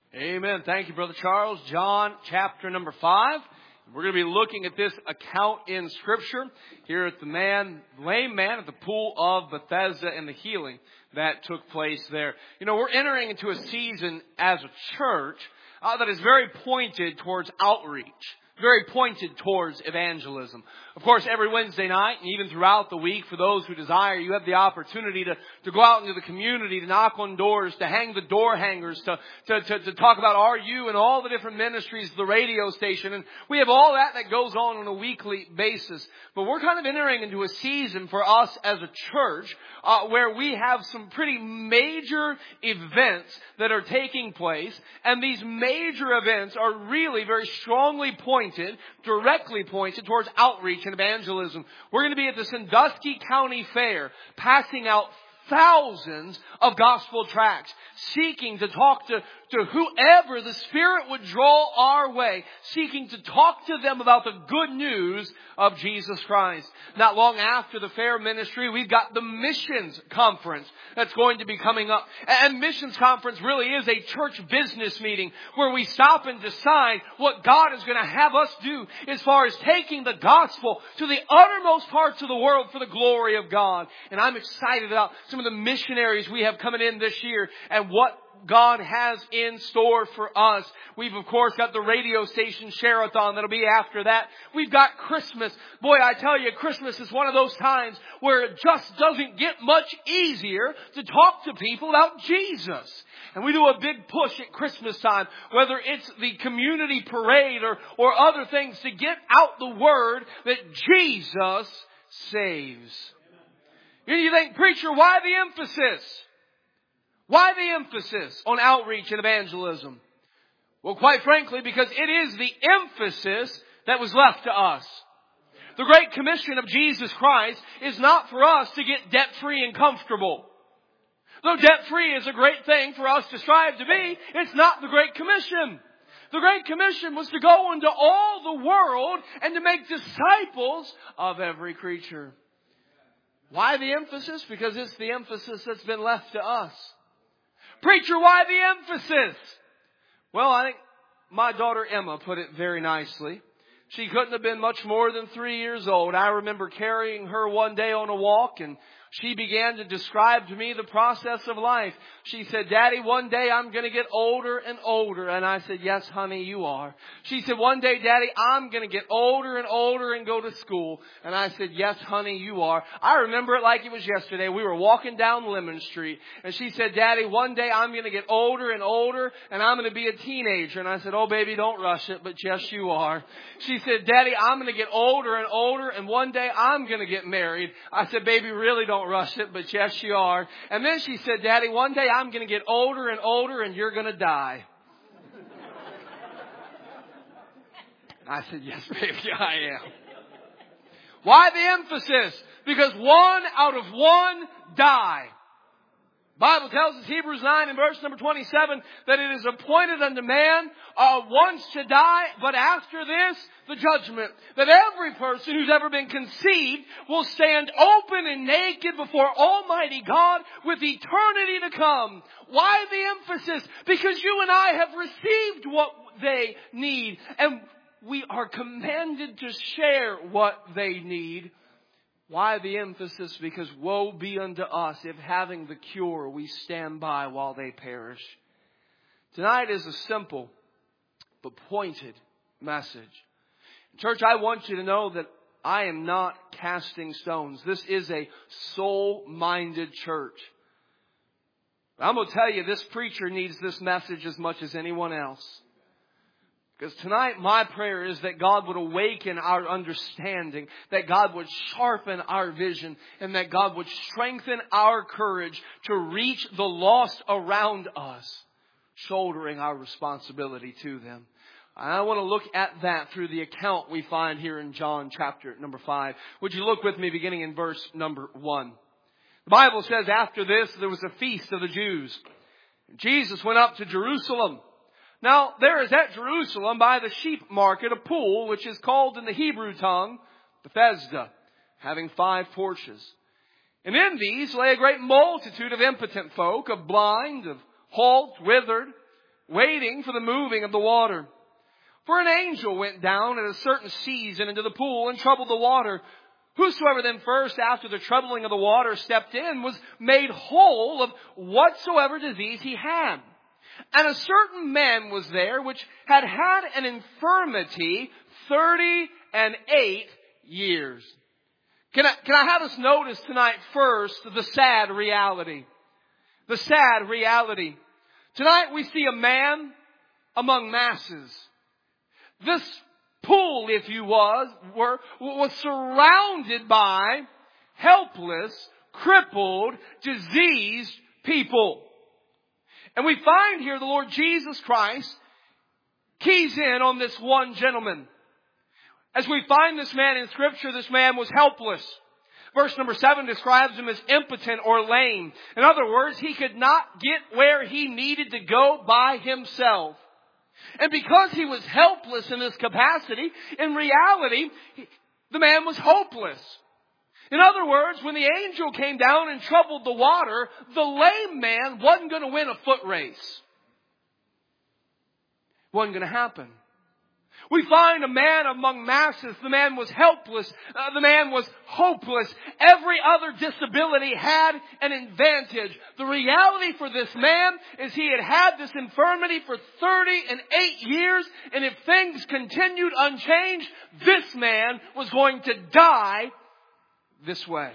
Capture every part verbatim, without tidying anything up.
Amen. Thank you, Brother Charles. John chapter number five. We're going to be looking at this account in Scripture here at the man, lame man at the pool of Bethesda and the healing that took place there. You know, we're entering into a season as a church uh, that is very pointed towards outreach. Very pointed towards evangelism. Of course, every Wednesday night and even throughout the week, for those who desire, you have the opportunity to, to go out into the community, to knock on doors, to hang the door hangers, to, to, to, to talk about R U and all the different ministries, the radio station. And we have all that that goes on on a weekly basis. But we're kind of entering into a season for us as a church uh, where we have some pretty major events that are taking place. And these major events are really very strongly pointed directly pointed towards outreach and evangelism. We're going to be at the Sandusky County Fair, passing out thousands of gospel tracts, seeking to talk to, to whoever the Spirit would draw our way, seeking to talk to them about the good news of Jesus Christ. Not long after the fair ministry, we've got the missions conference that's going to be coming up. And missions conference really is a church business meeting where we stop and decide what God is going to have us do as far as taking the gospel to the uttermost parts of the world for the glory of God. And I'm excited about some of the missionaries we have coming in this year and what God has in store for us. We've, of course, got the radio station Share-a-thon that'll be after that. We've got Christmas. Boy, I tell you, Christmas is one of those times where it just doesn't get much easier to talk to people about Jesus. And we do a big push at Christmas time, whether it's the community parade or, or other things, to get out the word that Jesus saves. You think, preacher, why the emphasis? Why the emphasis on outreach and evangelism? Well, quite frankly, because it is the emphasis that was left to us. The Great Commission of Jesus Christ is not for us to get debt-free and comfortable. Though debt-free is a great thing for us to strive to be, it's not the Great Commission. The Great Commission was to go into all the world and to make disciples of every creature. Why the emphasis? Because it's the emphasis that's been left to us. Preacher, why the emphasis? Well, I think my daughter Emma put it very nicely. She couldn't have been much more than three years old. I remember carrying her one day on a walk, and she began to describe to me the process of life. She said, Daddy, one day I'm going to get older and older. And I said, yes, honey, you are. She said, one day, Daddy, I'm going to get older and older and go to school. And I said, yes, honey, you are. I remember it like it was yesterday. We were walking down Lemon Street. And she said, Daddy, one day I'm going to get older and older and I'm going to be a teenager. And I said, oh, baby, don't rush it. But yes, you are. She said, Daddy, I'm going to get older and older and one day I'm going to get married. I said, baby, really don't rush it, but yes, you are. And then she said, Daddy, one day I'm going to get older and older and you're going to die. I said, yes, baby, I am. Why the emphasis? Because one out of one die. The Bible tells us, Hebrews nine and verse number twenty-seven, that it is appointed unto man uh, once to die, but after this, the judgment. That every person who's ever been conceived will stand open and naked before Almighty God with eternity to come. Why the emphasis? Because you and I have received what they need, and we are commanded to share what they need. Why the emphasis? Because woe be unto us if having the cure we stand by while they perish. Tonight is a simple but pointed message. Church, I want you to know that I am not casting stones. This is a soul-minded church. I'm going to tell you, this preacher needs this message as much as anyone else. Because tonight my prayer is that God would awaken our understanding, that God would sharpen our vision, and that God would strengthen our courage to reach the lost around us, shouldering our responsibility to them. I want to look at that through the account we find here in John chapter number five. Would you look with me beginning in verse number one? The Bible says, after this there was a feast of the Jews. Jesus went up to Jerusalem. Now, there is at Jerusalem by the sheep market a pool, which is called in the Hebrew tongue Bethesda, having five porches. And in these lay a great multitude of impotent folk, of blind, of halt, withered. waiting for the moving of the water. For an angel went down at a certain season into the pool and troubled the water. Whosoever then first, after the troubling of the water, stepped in, was made whole of whatsoever disease he had. And a certain man was there which had had an infirmity thirty and eight years. Can I, can I have us notice tonight first the sad reality? The sad reality. Tonight we see a man among masses. This pool, if you was, were, was surrounded by helpless, crippled, diseased people. And we find here the Lord Jesus Christ keys in on this one gentleman. As we find this man in Scripture, this man was helpless. Verse number seven describes him as impotent or lame. In other words, he could not get where he needed to go by himself. And because he was helpless in this capacity, in reality, the man was hopeless. In other words, when the angel came down and troubled the water, the lame man wasn't going to win a foot race. Wasn't going to happen. We find a man among masses. The man was helpless. Uh, the man was hopeless. Every other disability had an advantage. The reality for this man is he had had this infirmity for thirty and eight years. And if things continued unchanged, this man was going to die this way.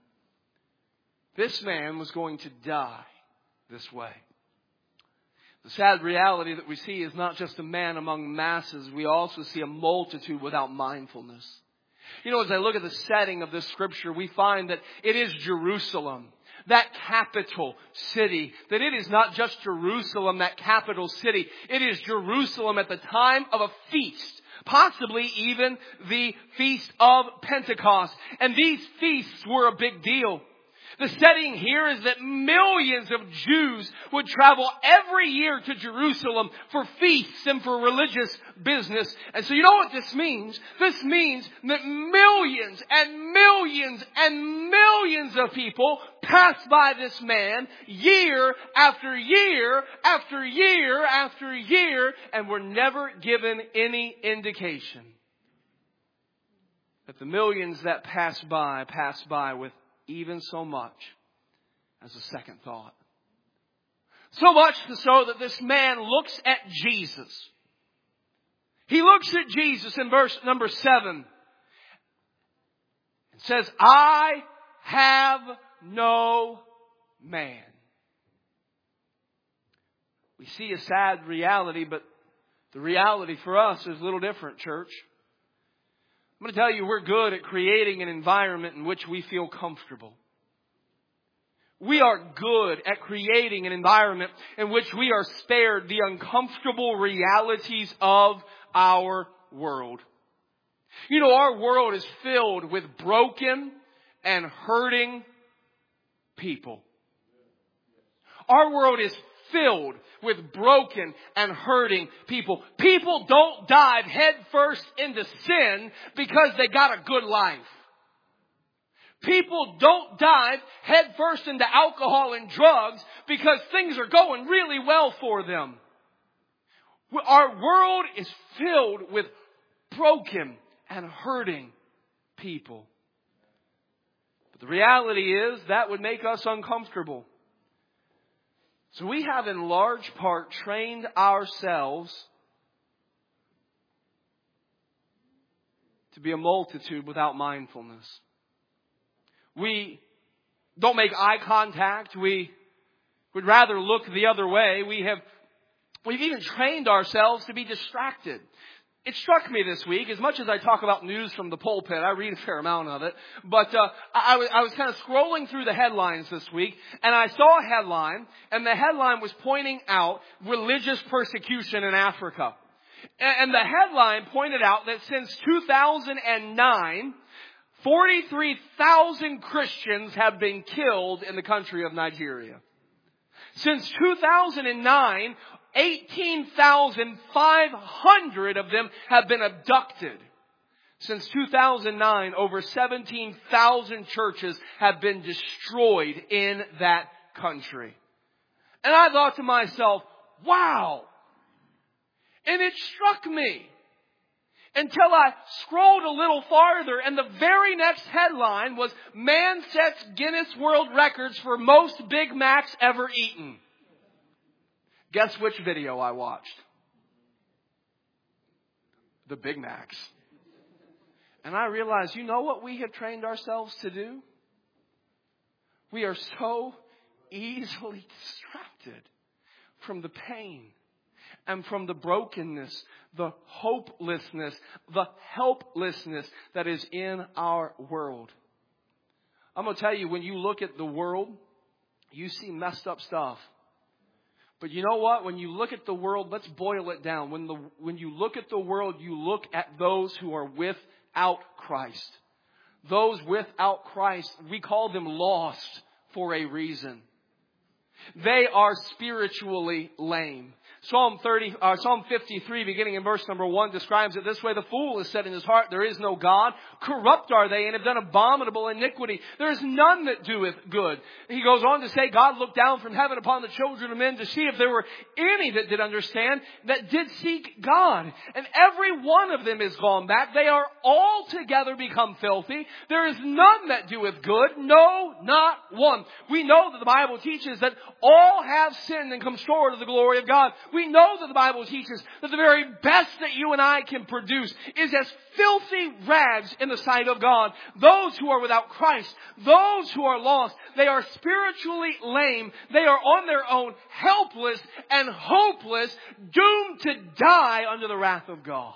This man was going to die this way. The sad reality that we see is not just a man among masses. We also see a multitude without mindfulness. You know, as I look at the setting of this scripture, we find that it is Jerusalem, that capital city. That it is not just Jerusalem, that capital city. It is Jerusalem at the time of a feast. Possibly even the Feast of Pentecost. And these feasts were a big deal. The setting here is that millions of Jews would travel every year to Jerusalem for feasts and for religious business. And so you know what this means? This means that millions and millions and millions of people pass by this man year after year after year after year and were never given any indication that the millions that pass by pass by with even so much as a second thought. So much so that this man looks at Jesus. He looks at Jesus in verse number seven and says, I have no man. We see a sad reality, but the reality for us is a little different, church. I'm going to tell you, we're good at creating an environment in which we feel comfortable. We are good at creating an environment in which we are spared the uncomfortable realities of our world. You know, our world is filled with broken and hurting people. Our world is filled with broken and hurting people. People don't dive headfirst into sin because they got a good life. People don't dive headfirst into alcohol and drugs because things are going really well for them. Our world is filled with broken and hurting people. But the reality is that would make us uncomfortable. So we have in large part trained ourselves to be a multitude without mindfulness. We don't make eye contact. We would rather look the other way. We have, we've even trained ourselves to be distracted. It struck me this week, as much as I talk about news from the pulpit, I read a fair amount of it, but uh, I, was, I was kind of scrolling through the headlines this week, and I saw a headline, and the headline was pointing out religious persecution in Africa. And, and the headline pointed out that since two thousand nine, forty-three thousand Christians have been killed in the country of Nigeria. Since two thousand nine, eighteen thousand five hundred of them have been abducted. Since two thousand nine, over seventeen thousand churches have been destroyed in that country. And I thought to myself, wow, And it struck me until I scrolled a little farther, and the very next headline was, "Man sets Guinness World Records for most Big Macs ever eaten." Guess which video I watched? The Big Macs. And I realized, you know what we have trained ourselves to do? We are so easily distracted from the pain and from the brokenness, the hopelessness, the helplessness that is in our world. I'm going to tell you, when you look at the world, you see messed up stuff. But you know what? When you look at the world, let's boil it down. When the when you look at the world, you look at those who are without Christ. Those without Christ, we call them lost for a reason. They are spiritually lame. Psalm thirty, uh, Psalm fifty-three, beginning in verse number one, describes it this way: "The fool has said in his heart, there is no God. Corrupt are they, and have done abominable iniquity. There is none that doeth good." He goes on to say, "God looked down from heaven upon the children of men to see if there were any that did understand, that did seek God. And every one of them is gone back. They are altogether become filthy. There is none that doeth good, no, not one." We know that the Bible teaches that all have sinned and come short of the glory of God. We know that the Bible teaches that the very best that you and I can produce is as filthy rags in the sight of God. Those who are without Christ, those who are lost, they are spiritually lame. They are on their own, helpless and hopeless, doomed to die under the wrath of God.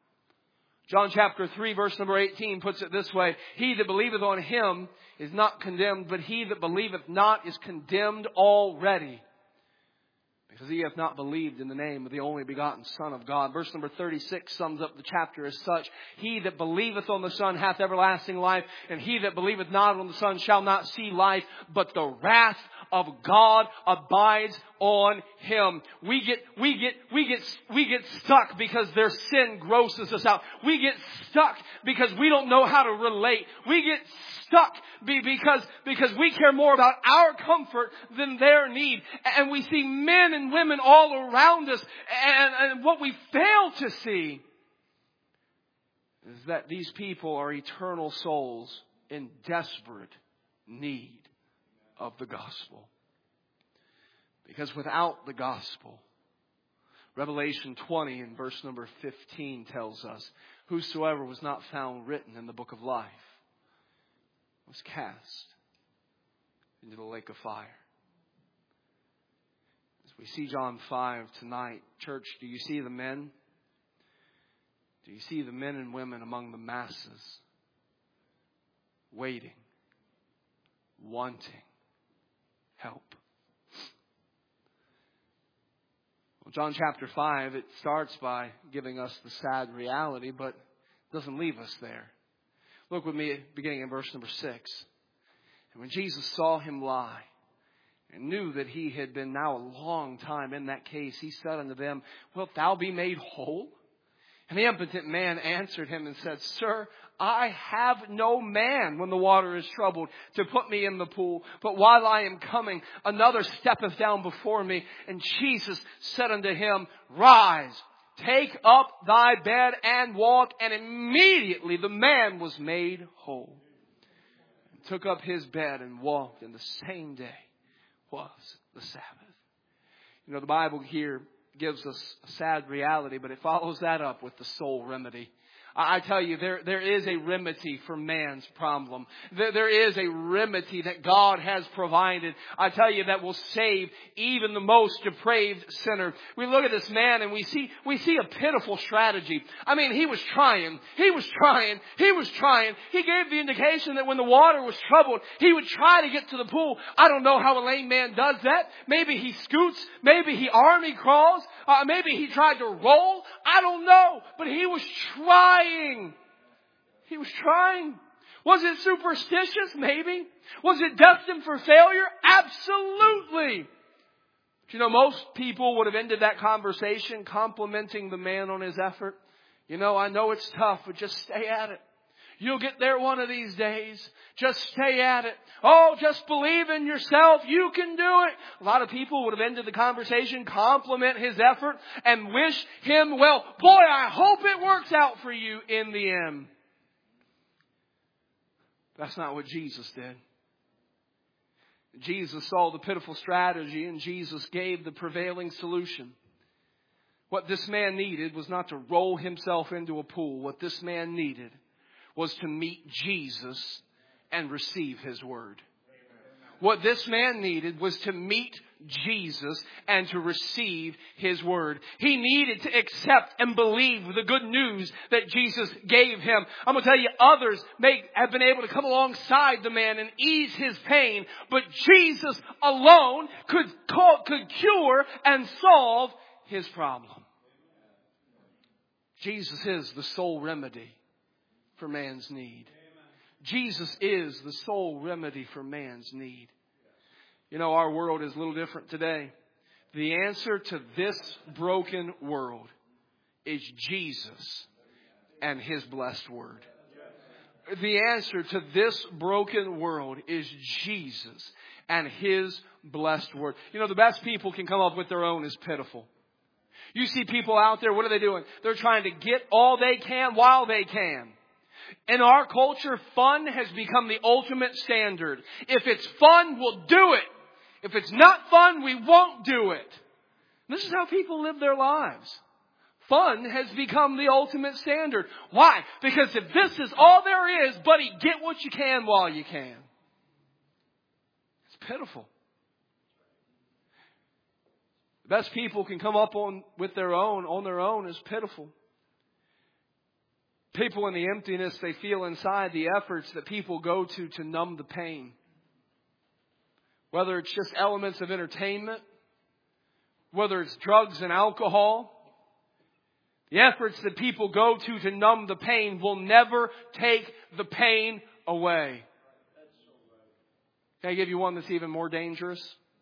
John chapter three, verse number eighteen puts it this way: "He that believeth on him is not condemned, but he that believeth not is condemned already, because he hath not believed in the name of the only begotten Son of God." Verse number thirty-six sums up the chapter as such: "He that believeth on the Son hath everlasting life, and he that believeth not on the Son shall not see life, but the wrath of God abides on him." We get, we get, we get, we get stuck because their sin grosses us out. We get stuck because we don't know how to relate. We get stuck because, because we care more about our comfort than their need. And we see men and women all around us. And, and what we fail to see is that these people are eternal souls in desperate need of the gospel. Because without the gospel, Revelation twenty and verse number fifteen tells us, "Whosoever was not found written in the book of life was cast into the lake of fire." As we see John five tonight, church, do you see the men? Do you see the men and women among the masses waiting, wanting help? Well, John chapter five, it starts by giving us the sad reality, but doesn't leave us there. Look with me, beginning in verse number six. "And when Jesus saw him lie, and knew that he had been now a long time in that case, he said unto them, Wilt thou be made whole? And the impotent man answered him and said, Sir, I have no man when the water is troubled to put me in the pool. But while I am coming, another steppeth down before me. And Jesus said unto him, Rise, take up thy bed and walk. And immediately the man was made whole, and took up his bed and walked. And the same day was the Sabbath. You know, the Bible here gives us a sad reality, but it follows that up with the soul remedy. I tell you, there, there is a remedy for man's problem. There, there is a remedy that God has provided. I tell you, that will save even the most depraved sinner. We look at this man and we see, we see a pitiful strategy. I mean, he was trying. He was trying. He was trying. He gave the indication that when the water was troubled, he would try to get to the pool. I don't know how a lame man does that. Maybe he scoots. Maybe he army crawls. Uh, maybe he tried to roll. I don't know. But he was trying. He was trying. Was it superstitious? Maybe. Was it destined for failure? Absolutely. But you know, most people would have ended that conversation complimenting the man on his effort. You know, I know it's tough, but just stay at it. You'll get there one of these days. Just stay at it. Oh, just believe in yourself. You can do it. A lot of people would have ended the conversation, compliment his effort, and wish him well. Boy, I hope it works out for you in the end. That's not what Jesus did. Jesus saw the pitiful strategy, and Jesus gave the prevailing solution. What this man needed was not to roll himself into a pool. What this man needed was to meet Jesus and receive His word. What this man needed was to meet Jesus and to receive His word. He needed to accept and believe the good news that Jesus gave him. I'm going to tell you, others may have been able to come alongside the man and ease his pain, but Jesus alone could, call, could cure and solve his problem. Jesus is the sole remedy for man's need. Jesus is the sole remedy for man's need. You know, our world is a little different today. The answer to this broken world is Jesus and His blessed word. The answer to this broken world is Jesus and His blessed word. You know, the best people can come up with their own is pitiful. You see people out there, what are they doing? They're trying to get all they can while they can. In our culture, fun has become the ultimate standard. If it's fun, we'll do it. If it's not fun, we won't do it. This is how people live their lives. Fun has become the ultimate standard. Why? Because if this is all there is, buddy, get what you can while you can. It's pitiful. The best people can come up on with their own, on their own is pitiful. People in the emptiness they feel inside, the efforts that people go to to numb the pain. Whether it's just elements of entertainment, whether it's drugs and alcohol, the efforts that people go to to numb the pain will never take the pain away. Can I give you one that's even more dangerous?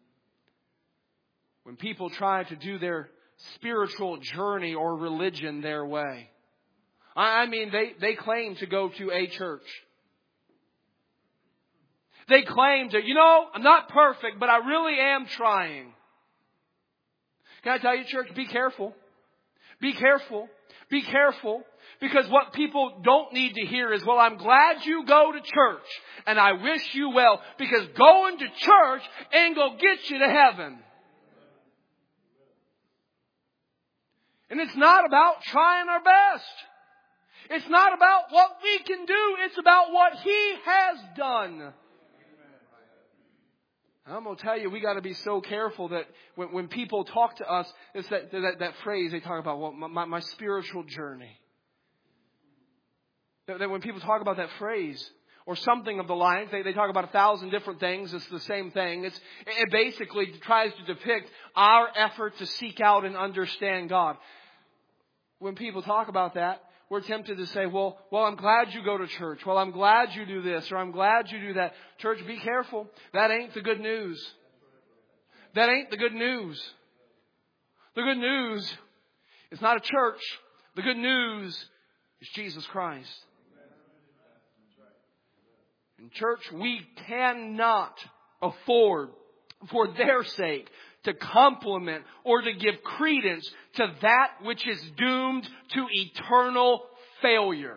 When people try to do their spiritual journey or religion their way. I mean, they, they claim to go to a church. They claim to, you know, I'm not perfect, but I really am trying. Can I tell you, church, be careful. Be careful. Be careful. Because what people don't need to hear is, well, I'm glad you go to church and I wish you well. Because going to church ain't going to get you to heaven. And it's not about trying our best. It's not about what we can do. It's about what He has done. I'm going to tell you, we got to be so careful that when, when people talk to us, it's that, that, that phrase they talk about, well, my, my spiritual journey. That, that when people talk about that phrase or something of the lines, they, they talk about a thousand different things. It's the same thing. It's, it basically tries to depict our effort to seek out and understand God. When people talk about that, we're tempted to say, well, well, I'm glad you go to church. Well, I'm glad you do this, or I'm glad you do that. Church, be careful. That ain't the good news. That ain't the good news. The good news is not a church. The good news is Jesus Christ. In church, we cannot afford, for their sake, to complement or to give credence to that which is doomed to eternal failure.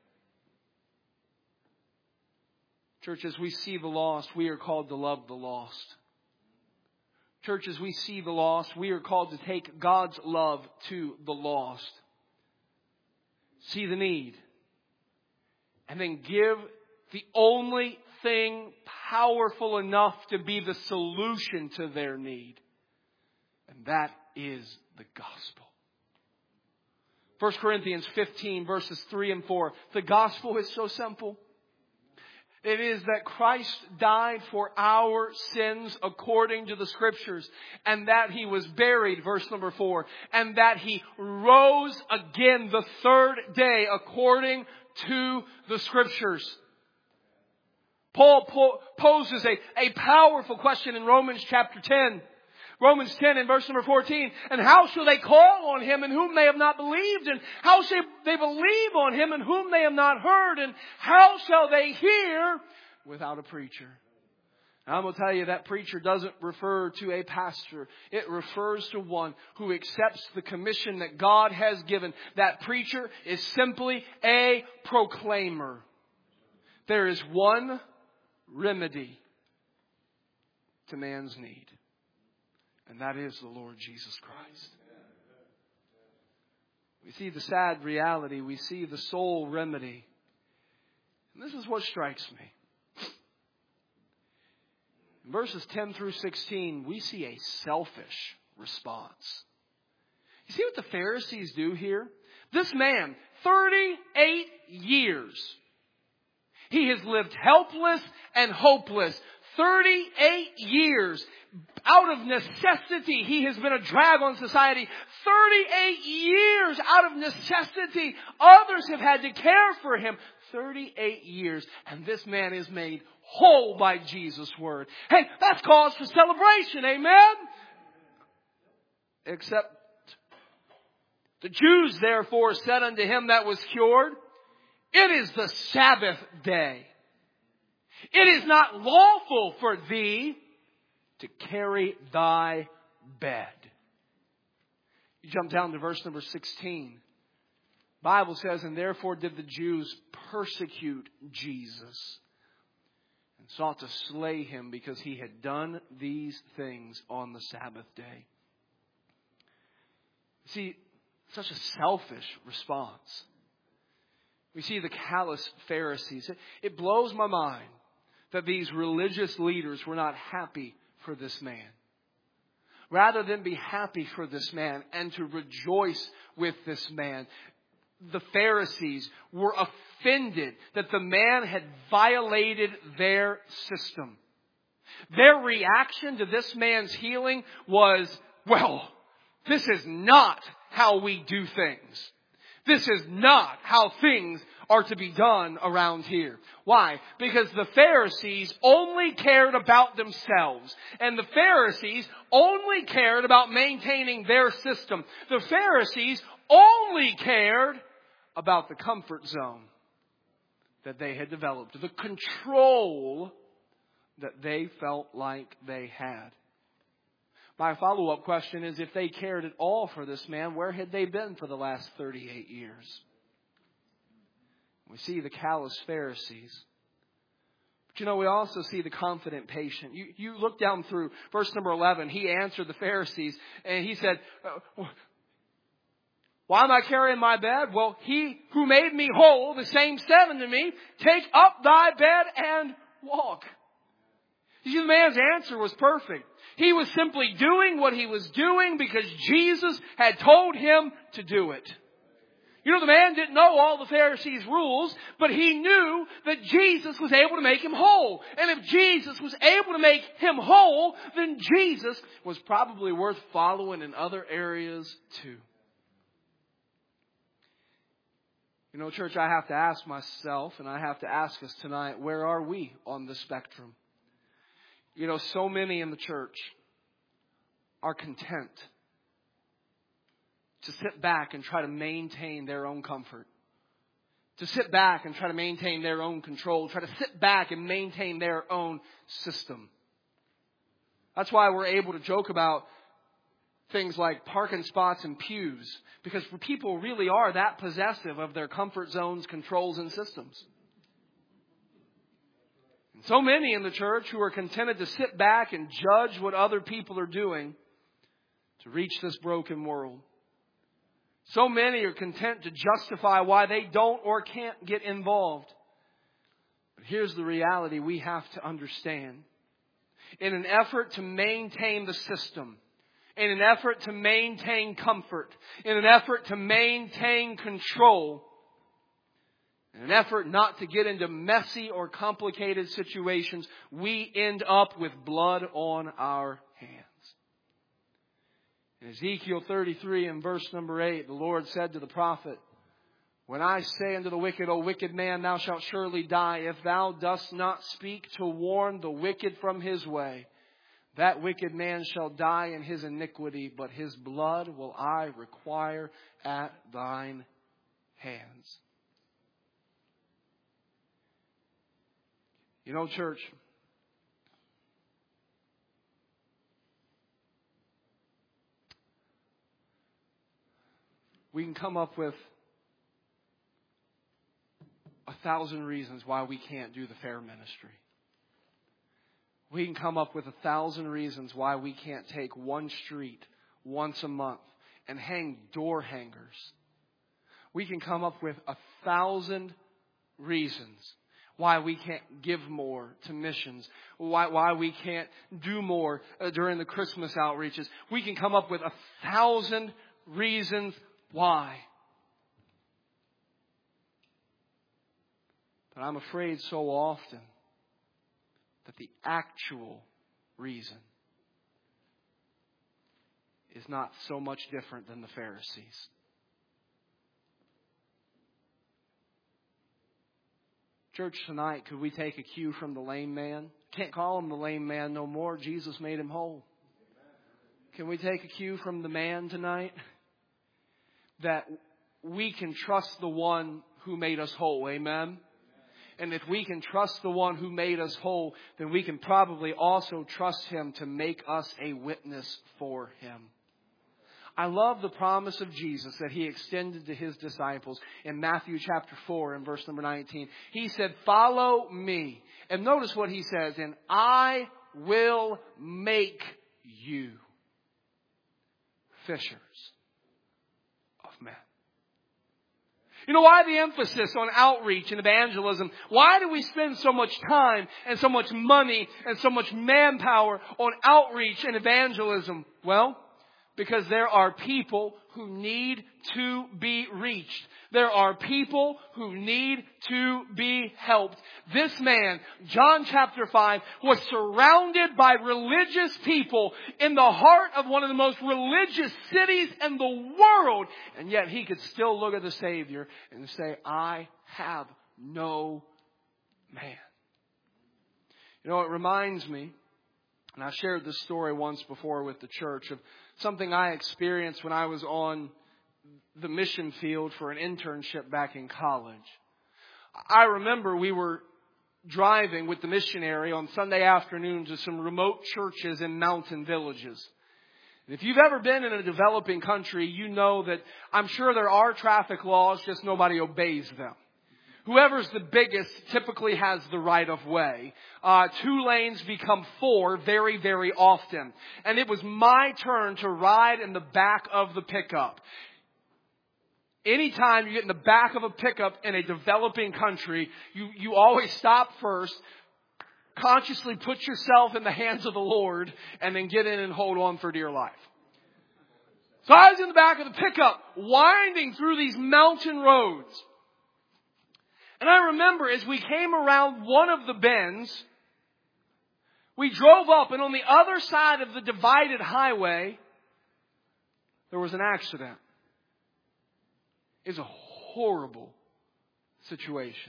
Church, as we see the lost, we are called to love the lost. Church, as we see the lost, we are called to take God's love to the lost. See the need. And then give the only thing powerful enough to be the solution to their need. And that is the gospel. First Corinthians fifteen verses three and four. The gospel is so simple. It is that Christ died for our sins according to the Scriptures. And that He was buried, verse number four. And that He rose again the third day according to the Scriptures. Paul po- poses a, a powerful question in Romans chapter ten. Romans ten and verse number fourteen. And how shall they call on Him in whom they have not believed? And how shall they believe on Him in whom they have not heard? And how shall they hear without a preacher? And I'm going to tell you that preacher doesn't refer to a pastor. It refers to one who accepts the commission that God has given. That preacher is simply a proclaimer. There is one remedy to man's need. And that is the Lord Jesus Christ. We see the sad reality. We see the sole remedy. And this is what strikes me. In verses ten through sixteen, we see a selfish response. You see what the Pharisees do here? This man, thirty-eight years, he has lived helpless and hopeless. thirty-eight years. Out of necessity, he has been a drag on society. thirty-eight years out of necessity. Others have had to care for him. thirty-eight years. And this man is made whole by Jesus' word. Hey, that's cause for celebration. Amen? Except the Jews therefore said unto him that was cured, it is the Sabbath day. It is not lawful for thee to carry thy bed. You jump down to verse number sixteen. The Bible says, and therefore did the Jews persecute Jesus and sought to slay him because he had done these things on the Sabbath day. See, such a selfish response. We see the callous Pharisees. It blows my mind that these religious leaders were not happy for this man. Rather than be happy for this man and to rejoice with this man, the Pharisees were offended that the man had violated their system. Their reaction to this man's healing was, well, this is not how we do things. This is not how things are to be done around here. Why? Because the Pharisees only cared about themselves. And the Pharisees only cared about maintaining their system. The Pharisees only cared about the comfort zone that they had developed. The control that they felt like they had. My follow-up question is, if they cared at all for this man, where had they been for the last thirty-eight years? We see the callous Pharisees. But you know, we also see the confident patient. You, you look down through verse number eleven. He answered the Pharisees and he said, why am I carrying my bed? Well, he who made me whole, the same said unto me, take up thy bed and walk. You see, the man's answer was perfect. He was simply doing what he was doing because Jesus had told him to do it. You know, the man didn't know all the Pharisees' rules, but he knew that Jesus was able to make him whole. And if Jesus was able to make him whole, then Jesus was probably worth following in other areas too. You know, church, I have to ask myself, and I have to ask us tonight, where are we on the spectrum? You know, so many in the church are content to sit back and try to maintain their own comfort. To sit back and try to maintain their own control. Try to sit back and maintain their own system. That's why we're able to joke about things like parking spots and pews. Because people really are that possessive of their comfort zones, controls, and systems. So many in the church who are contented to sit back and judge what other people are doing to reach this broken world. So many are content to justify why they don't or can't get involved. But here's the reality we have to understand. In an effort to maintain the system, in an effort to maintain comfort, in an effort to maintain control, in an effort not to get into messy or complicated situations, we end up with blood on our hands. In Ezekiel thirty-three and verse number eight, the Lord said to the prophet, when I say unto the wicked, O wicked man, thou shalt surely die, if thou dost not speak to warn the wicked from his way, That wicked man shall die in his iniquity, but his blood will I require at thine hands. You know, church, we can come up with a thousand reasons why we can't do the fair ministry. We can come up with a thousand reasons why we can't take one street once a month and hang door hangers. We can come up with a thousand reasons why we can't give more to missions, why, why we can't do more uh, during the Christmas outreaches. We can come up with a thousand reasons why. But I'm afraid so often that the actual reason is not so much different than the Pharisees. Church, tonight, could we take a cue from the lame man? Can't call him the lame man no more. Jesus made him whole. Can we take a cue from the man tonight? That we can trust the one who made us whole. Amen? And if we can trust the one who made us whole, then we can probably also trust Him to make us a witness for Him. I love the promise of Jesus that He extended to His disciples in Matthew chapter four and verse number nineteen. He said, "Follow me." And notice what He says, "And I will make you fishers of men." You know, why the emphasis on outreach and evangelism? Why do we spend so much time and so much money and so much manpower on outreach and evangelism? Well, because there are people who need to be reached. There are people who need to be helped. This man, John chapter five, was surrounded by religious people in the heart of one of the most religious cities in the world. And yet he could still look at the Savior and say, "I have no man." You know, it reminds me, and I shared this story once before with the church, of something I experienced when I was on the mission field for an internship back in college. I remember we were driving with the missionary on Sunday afternoon to some remote churches in mountain villages. And if you've ever been in a developing country, you know that I'm sure there are traffic laws, just nobody obeys them. Whoever's the biggest typically has the right of way. Uh, two lanes become four very, very often. And it was my turn to ride in the back of the pickup. Anytime you get in the back of a pickup in a developing country, you, you always stop first, consciously put yourself in the hands of the Lord, and then get in and hold on for dear life. So I was in the back of the pickup, winding through these mountain roads. And I remember as we came around one of the bends, we drove up, and on the other side of the divided highway, there was an accident. It was a horrible situation.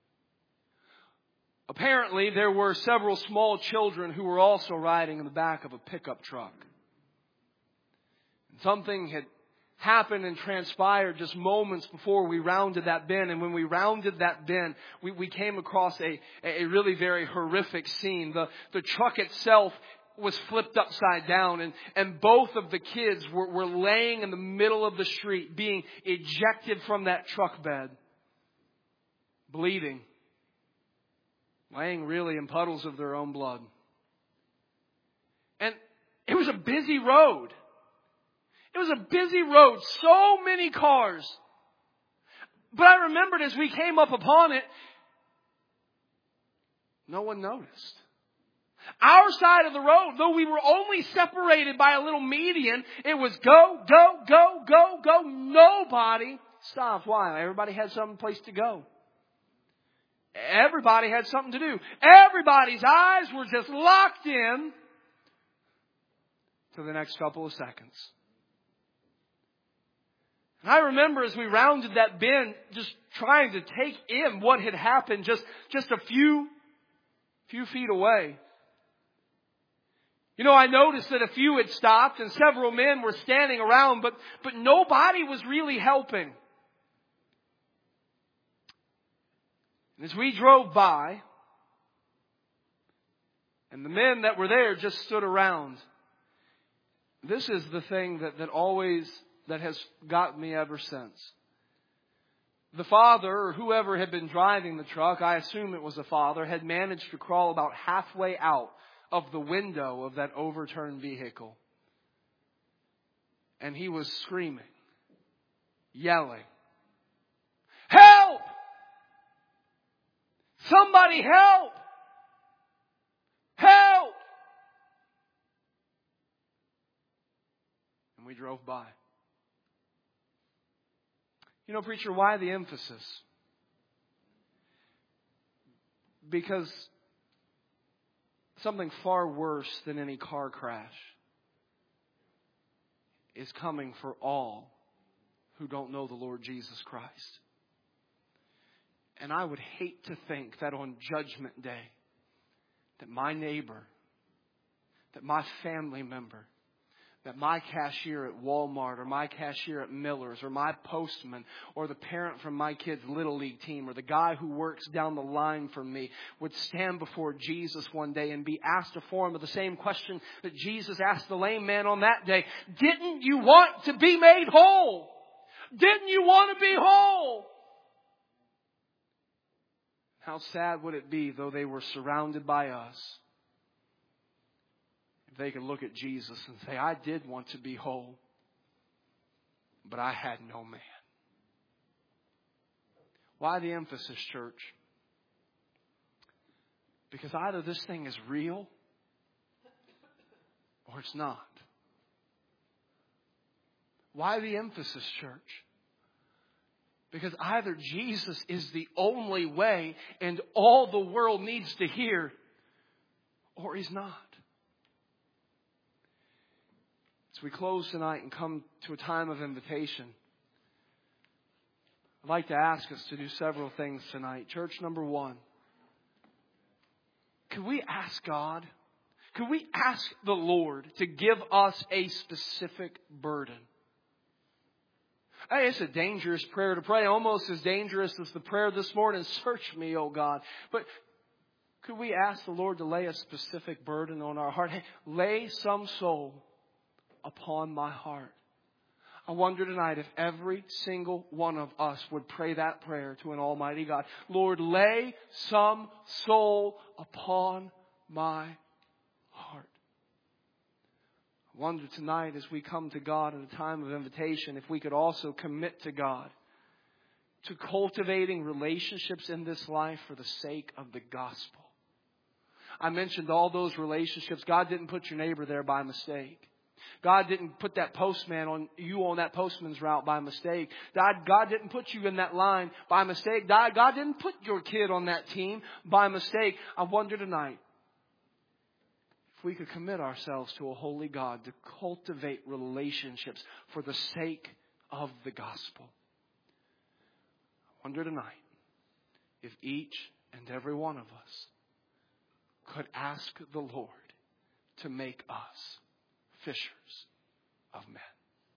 Apparently, there were several small children who were also riding in the back of a pickup truck. And something had happened and transpired just moments before we rounded that bend. And when we rounded that bend, we, we came across a, a really very horrific scene. The, the truck itself was flipped upside down, and, and both of the kids were, were laying in the middle of the street, being ejected from that truck bed, bleeding, laying really in puddles of their own blood. And it was a busy road. It was a busy road, so many cars. But I remembered as we came up upon it, no one noticed. Our side of the road, though we were only separated by a little median, it was go, go, go, go, go. Nobody stopped. Why? Everybody had some place to go. Everybody had something to do. Everybody's eyes were just locked in for the next couple of seconds. And I remember as we rounded that bend, just trying to take in what had happened just, just a few, few feet away. You know, I noticed that a few had stopped and several men were standing around, but, but nobody was really helping. And as we drove by, and the men that were there just stood around, this is the thing that, that always, that has got me ever since. The father, or whoever had been driving the truck, I assume it was the father, had managed to crawl about halfway out of the window of that overturned vehicle. And he was screaming, yelling, "Help! Somebody help! Help!" And we drove by. You know, preacher, why the emphasis? Because something far worse than any car crash is coming for all who don't know the Lord Jesus Christ. And I would hate to think that on Judgment Day, that my neighbor, that my family member, that my cashier at Walmart or my cashier at Miller's or my postman or the parent from my kid's Little League team or the guy who works down the line from me would stand before Jesus one day and be asked a form of the same question that Jesus asked the lame man on that day. Didn't you want to be made whole? Didn't you want to be whole? How sad would it be, though they were surrounded by us, they could look at Jesus and say, I did want to be whole, but I had no man. Why the emphasis, church? Because either this thing is real or it's not. Why the emphasis, church? Because either Jesus is the only way and all the world needs to hear, or He's not. As we close tonight and come to a time of invitation, I'd like to ask us to do several things tonight. Church, number one, could we ask God, could we ask the Lord to give us a specific burden? Hey, it's a dangerous prayer to pray, almost as dangerous as the prayer this morning, search me, oh God. But could we ask the Lord to lay a specific burden on our heart? Hey, lay some soul upon my heart. I wonder tonight if every single one of us would pray that prayer to an almighty God. Lord, lay some soul upon my heart. I wonder tonight as we come to God in a time of invitation, if we could also commit to God to cultivating relationships in this life for the sake of the gospel. I mentioned all those relationships. God didn't put your neighbor there by mistake. God didn't put that postman on you on that postman's route by mistake. God, God didn't put you in that line by mistake. God, God didn't put your kid on that team by mistake. I wonder tonight if we could commit ourselves to a holy God to cultivate relationships for the sake of the gospel. I wonder tonight if each and every one of us could ask the Lord to make us fishers of men.